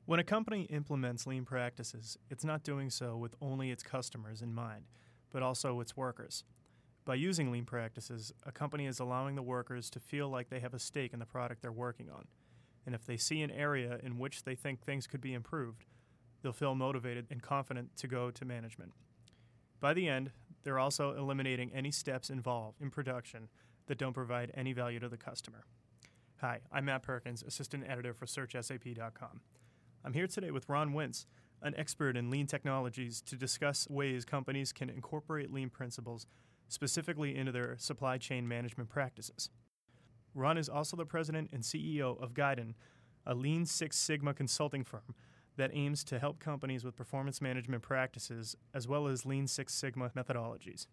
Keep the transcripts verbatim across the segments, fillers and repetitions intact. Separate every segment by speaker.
Speaker 1: When a company implements lean practices, it's not doing so with only its customers in mind, but also its workers. By using lean practices, a company is allowing the workers to feel like they have a stake in the product they're working on. And if they see an area in which they think things could be improved, they'll feel motivated and confident to go to management. By the end, they're also eliminating any steps involved in production that don't provide any value to the customer. Hi, I'm Matt Perkins, Assistant Editor for Search S A P dot com. I'm here today with Ron Wintz, an expert in lean technologies, to discuss ways companies can incorporate lean principles specifically into their supply chain management practices. Ron is also the president and C E O of Guidon, a Lean Six Sigma consulting firm that aims to help companies with performance management practices as well as Lean Six Sigma methodologies.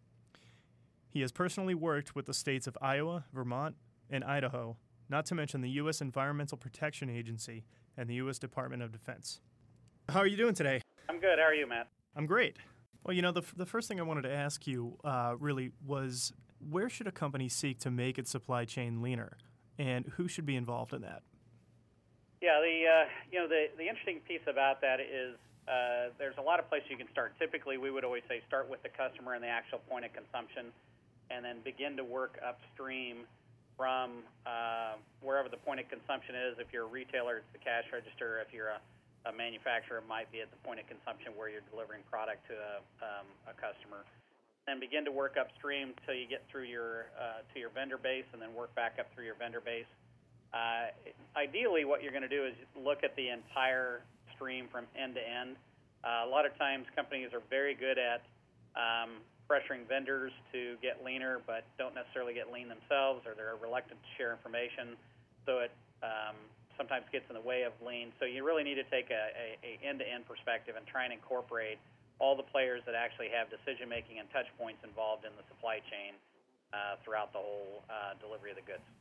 Speaker 1: He has personally worked with the states of Iowa, Vermont, and Idaho, not to mention the U S Environmental Protection Agency and the U S Department of Defense. How are you doing today?
Speaker 2: I'm good. How are you, Matt?
Speaker 1: I'm great. Well, you know, the, the first thing I wanted to ask you uh, really was, where should a company seek to make its supply chain leaner, and who should be involved in that?
Speaker 2: Yeah, the uh, you know the the interesting piece about that is uh, there's a lot of places you can start. Typically, we would always say start with the customer and the actual point of consumption, and then begin to work upstream from uh, wherever the point of consumption is. If you're a retailer, it's the cash register. If you're a, a manufacturer, it might be at the point of consumption where you're delivering product to a, um, a customer. And begin to work upstream till you get through your uh, to your vendor base, and then work back up through your vendor base. Uh, ideally, what you're going to do is look at the entire stream from end to end. Uh, a lot of times, companies are very good at um, pressuring vendors to get leaner, but don't necessarily get lean themselves, or they're reluctant to share information, so it um, sometimes gets in the way of lean. So you really need to take a, a, a end-to-end perspective and try and incorporate all the players that actually have decision-making and touch points involved in the supply chain uh, throughout the whole uh, delivery of the goods.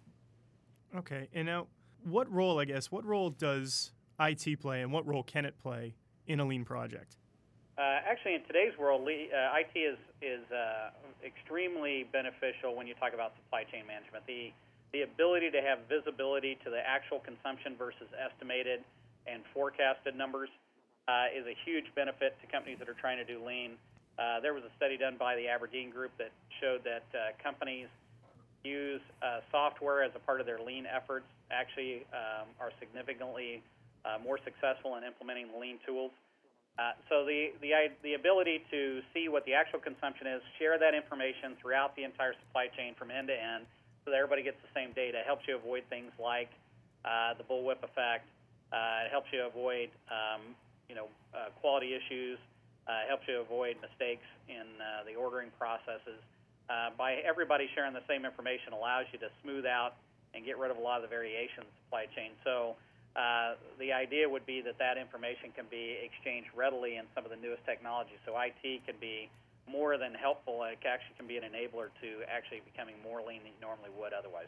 Speaker 2: Okay,
Speaker 1: and now what role, I guess, what role does I T play, and what role can it play in a lean project?
Speaker 2: Uh, actually, in today's world, uh, I T is is uh, extremely beneficial when you talk about supply chain management. The the ability to have visibility to the actual consumption versus estimated and forecasted numbers uh, is a huge benefit to companies that are trying to do lean. Uh, there was a study done by the Aberdeen Group that showed that uh, companies use uh, software as a part of their lean efforts actually um, are significantly uh, more successful in implementing lean tools. Uh, so the, the the ability to see what the actual consumption is, share that information throughout the entire supply chain from end to end so that everybody gets the same data, helps you avoid things like uh, the bullwhip effect. Uh, it helps you avoid um, you know uh, quality issues. Uh, helps you avoid mistakes in uh, the ordering processes. Uh, by everybody sharing the same information allows you to smooth out and get rid of a lot of the variation in the supply chain. So uh, the idea would be that that information can be exchanged readily in some of the newest technologies. So I T can be more than helpful. It actually can be an enabler to actually becoming more lean than you normally would otherwise.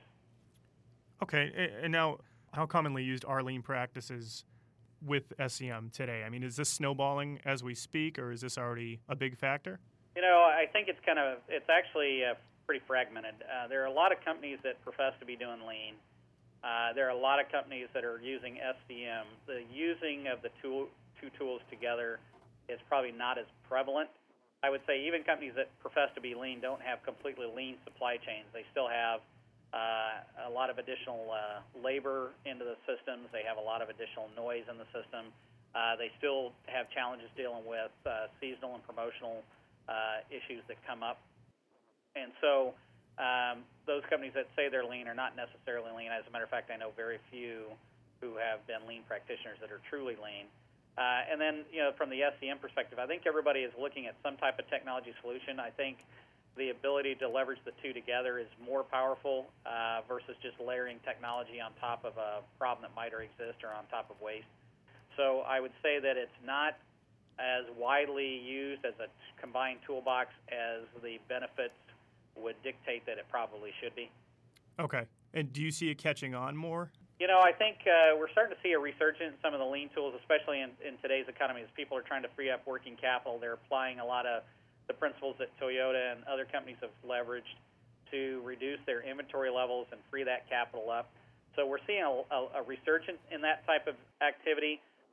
Speaker 1: Okay, and now how commonly used are lean practices with S C M today? I mean, is this snowballing as we speak, or is this already a big factor?
Speaker 2: You know, I think it's kind of, it's actually uh, pretty fragmented. Uh, there are a lot of companies that profess to be doing lean. Uh, there are a lot of companies that are using S C M. The using of the tool, two tools together is probably not as prevalent. I would say even companies that profess to be lean don't have completely lean supply chains. They still have uh, a lot of additional uh, labor into the systems. They have a lot of additional noise in the system. Uh, they still have challenges dealing with uh, seasonal and promotional Uh, issues that come up. And so um, those companies that say they're lean are not necessarily lean. As a matter of fact, I know very few who have been lean practitioners that are truly lean. Uh, and then, you know, from the S C M perspective, I think everybody is looking at some type of technology solution. I think the ability to leverage the two together is more powerful uh, versus just layering technology on top of a problem that might already exist or on top of waste. So I would say that it's not as widely used as a combined toolbox as the benefits would dictate that it probably should be.
Speaker 1: Okay. And do you see it catching on more?
Speaker 2: You know, I think uh, we're starting to see a resurgence in some of the lean tools, especially in, in today's economy, as people are trying to free up working capital. They're applying a lot of the principles that Toyota and other companies have leveraged to reduce their inventory levels and free that capital up. So we're seeing a, a, a resurgence in that type of activity.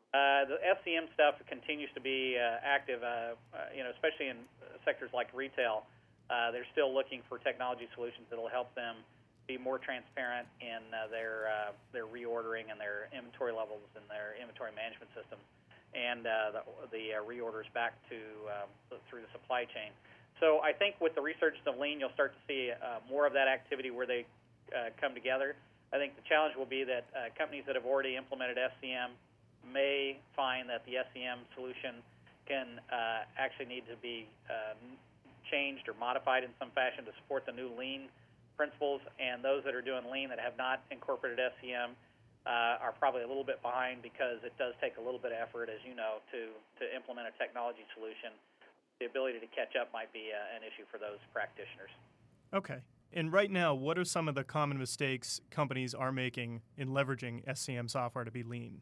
Speaker 2: Uh, the S C M stuff continues to be uh, active, uh, uh, you know, especially in sectors like retail. Uh, they're still looking for technology solutions that will help them be more transparent in uh, their uh, their reordering and their inventory levels and their inventory management systems, and uh, the, the uh, reorders back to um, through the supply chain. So I think with the resurgence of lean, you'll start to see uh, more of that activity where they uh, come together. I think the challenge will be that uh, companies that have already implemented S C M may find that the S C M solution can uh, actually need to be uh, changed or modified in some fashion to support the new lean principles, and those that are doing lean that have not incorporated S C M uh, are probably a little bit behind because it does take a little bit of effort, as you know, to, to implement a technology solution. The ability to catch up might be uh, an issue for those practitioners.
Speaker 1: Okay. And right now, what are some of the common mistakes companies are making in leveraging S C M software to be lean?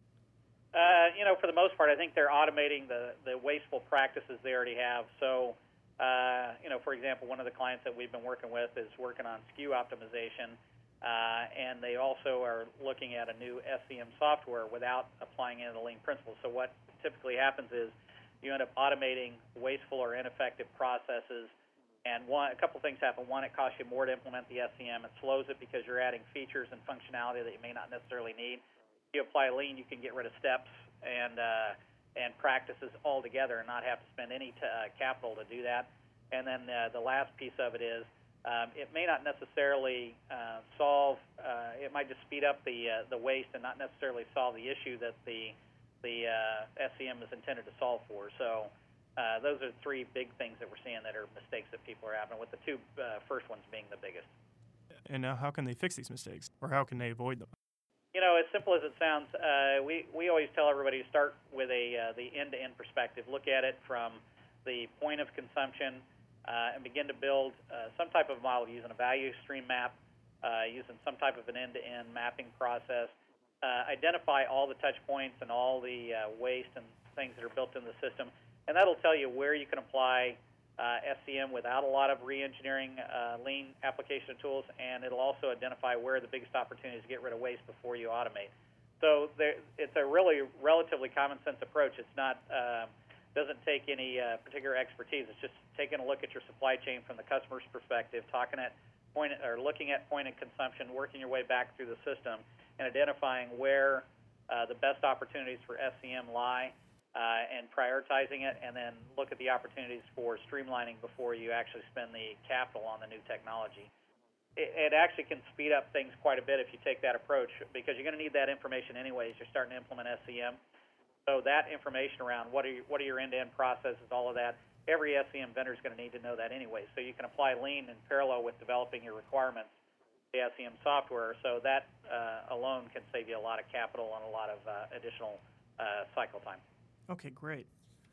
Speaker 2: Uh, you know, for the most part, I think they're automating the, the wasteful practices they already have. So, uh, you know, for example, one of the clients that we've been working with is working on S K U optimization, uh, and they also are looking at a new S C M software without applying any of the lean principles. So what typically happens is you end up automating wasteful or ineffective processes, and one, a couple things happen. One, it costs you more to implement the S C M. It slows it because you're adding features and functionality that you may not necessarily need. You apply lean, you can get rid of steps and uh, and practices altogether and not have to spend any t- uh, capital to do that. And then uh, the last piece of it is um, it may not necessarily uh, solve. Uh, it might just speed up the uh, the waste and not necessarily solve the issue that the the uh, S C M is intended to solve for. So uh, those are three big things that we're seeing that are mistakes that people are having, with the two uh, first ones being the biggest.
Speaker 1: And now, how can they fix these mistakes, or how can they avoid them?
Speaker 2: You know, as simple as it sounds, uh, we, we always tell everybody to start with a uh, the end-to-end perspective. Look at it from the point of consumption uh, and begin to build uh, some type of model using a value stream map, uh, using some type of an end-to-end mapping process. Uh, identify all the touch points and all the uh, waste and things that are built in the system, and that'll tell you where you can apply Uh, S C M without a lot of re-engineering uh, lean application tools, and it'll also identify where the biggest opportunities to get rid of waste before you automate. So there, it's a really relatively common sense approach. It's not uh, doesn't take any uh, particular expertise. It's just taking a look at your supply chain from the customer's perspective, talking at point or looking at point of consumption, working your way back through the system, and identifying where uh, the best opportunities for S C M lie. Uh, and prioritizing it, and then look at the opportunities for streamlining before you actually spend the capital on the new technology. It, it actually can speed up things quite a bit if you take that approach, because you're going to need that information anyways. You're starting to implement S C M. So that information around what are your, what are your end-to-end processes, all of that, every S C M vendor is going to need to know that anyway. So you can apply lean in parallel with developing your requirements, the S C M software. So that uh, alone can save you a lot of capital and a lot of uh, additional uh, cycle time.
Speaker 1: Okay, great.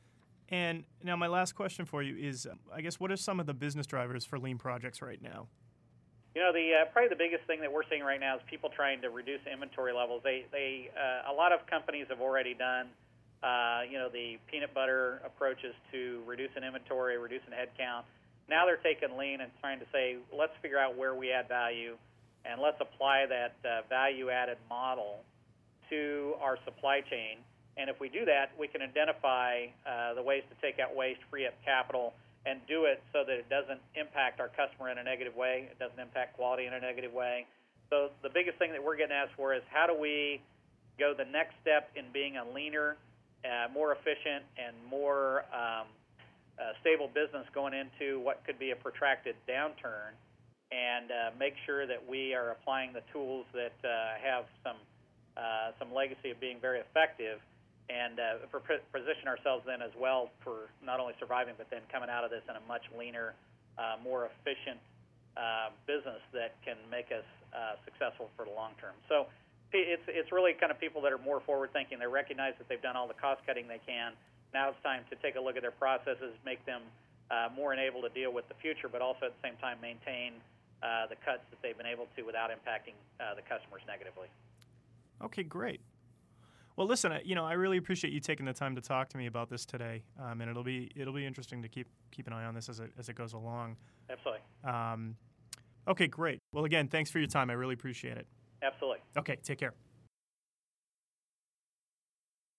Speaker 1: And now my last question for you is, um, I guess, what are some of the business drivers for lean projects right now?
Speaker 2: You know, the uh, probably the biggest thing that we're seeing right now is people trying to reduce inventory levels. They, they, uh, a lot of companies have already done, uh, you know, the peanut butter approaches to reducing inventory, reducing headcount. Now they're taking lean and trying to say, let's figure out where we add value, and let's apply that uh, value-added model to our supply chain. And if we do that, we can identify uh, the ways to take out waste, free up capital, and do it so that it doesn't impact our customer in a negative way. It doesn't impact quality in a negative way. So the biggest thing that we're getting asked for is how do we go the next step in being a leaner, uh, more efficient, and more um, uh, stable business going into what could be a protracted downturn, and uh, make sure that we are applying the tools that uh, have some uh, some legacy of being very effective, and uh, for position ourselves then as well for not only surviving, but then coming out of this in a much leaner, uh, more efficient uh, business that can make us uh, successful for the long term. So it's it's really kind of people that are more forward-thinking. They recognize that they've done all the cost-cutting they can. Now it's time to take a look at their processes, make them uh, more enabled to deal with the future, but also at the same time maintain uh, the cuts that they've been able to without impacting uh, the customers negatively.
Speaker 1: Okay, great. Well, listen, you know, I really appreciate you taking the time to talk to me about this today, um, and it'll be it'll be interesting to keep keep an eye on this as it as it goes along.
Speaker 2: Absolutely.
Speaker 1: Um, okay, great. Well, again, thanks for your time. I really appreciate it.
Speaker 2: Absolutely.
Speaker 1: Okay, take care.